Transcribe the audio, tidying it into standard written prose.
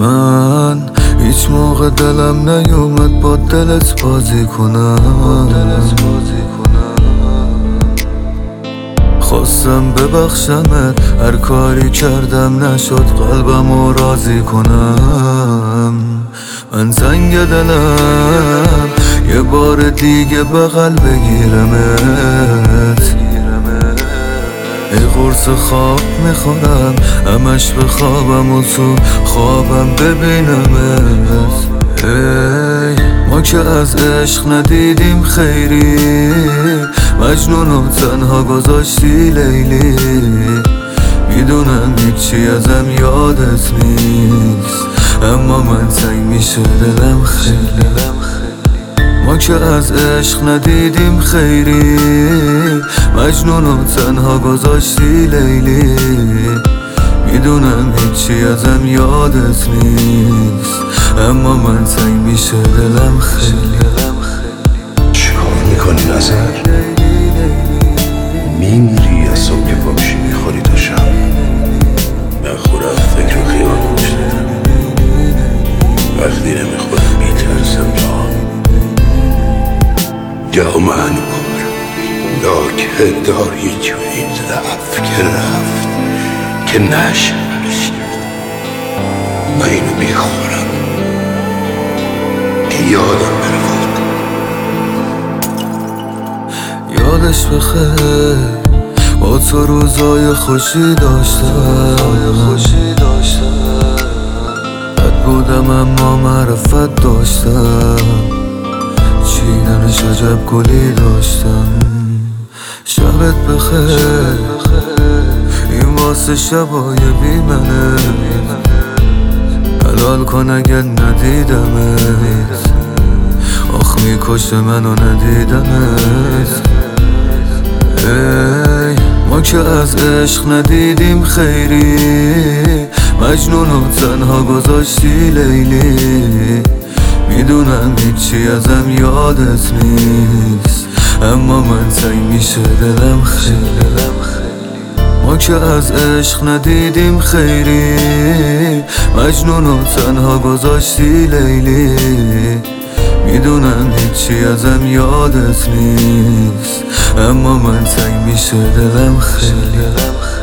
من هیچ موقع دلم نیومد با دلت بازی کنم. خواستم ببخشمت، هر کاری کردم نشد قلبمو راضی کنم. من زنگ دلم یه بار دیگه بغل بگیرمت. ای قرص خواب میخورم همش به خوابم و تو خوابم ببینمت. ای ما که از عشق ندیدیم خیری، مجنون و تنها گذاشتی لیلی. میدونم هیچی ازم یادت نیست، اما من تنگ میشه دلم خیلی. ما که از عشق ندیدیم خیری، مجنون و تنها گذاشتی لیلی. میدونم هیچی ازم یادت نیست، اما من تنگ میشه دلم خیلی. چیکار میکنی نظر؟ میمیری از صبح که پاکشی میخوری تا شب. من خودم فکر و خیال میشنم، وقتی نمیخورم میترسم جان من لاکه داری جوی ضعف که رفت که نشست. من اینو میخورم که یادم برفت. یادش بخیر با تو روزای خوشی داشتم. بد بودم اما معرفت داشتم، چیدنش عجب گلی داشتم. شبت بخیر این واسه شبای بی منه، حلال کن اگه ندیدمت. آخ میکشه منو ندیدمت. ای ما که از عشق ندیدیم خیری، مجنون و تنها گذاشتی لیلی. میدونم هیچی ازم یادت نیست، اما من تنگ میشه دلم خیلی. ما که از عشق ندیدیم خیری، مجنون و تنها گذاشتی لیلی. میدونم هیچی ازم یادت نیست، اما من تنگ میشه دلم خیلی.